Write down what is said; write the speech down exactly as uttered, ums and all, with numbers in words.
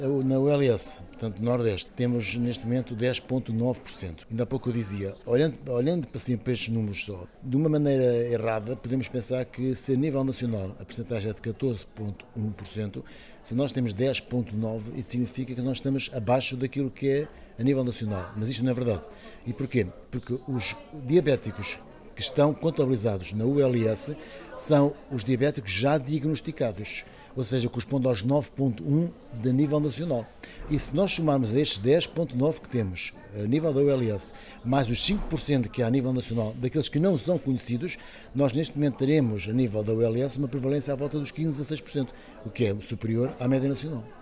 Na U L S, portanto, no Nordeste, temos neste momento dez vírgula nove por cento. Ainda há pouco eu dizia, olhando, olhando assim, para estes números só, de uma maneira errada, podemos pensar que se a nível nacional a percentagem é de catorze vírgula um por cento, se nós temos dez vírgula nove por cento, isso significa que nós estamos abaixo daquilo que é a nível nacional. Mas isto não é verdade. E porquê? Porque os diabéticos que estão contabilizados na U L S são os diabéticos já diagnosticados, ou seja, corresponde aos nove vírgula um de nível nacional. E se nós somarmos a estes dez vírgula nove que temos a nível da U L S, mais os cinco por cento que há a nível nacional, daqueles que não são conhecidos, nós neste momento teremos a nível da U L S uma prevalência à volta dos quinze a dezasseis por cento, o que é superior à média nacional.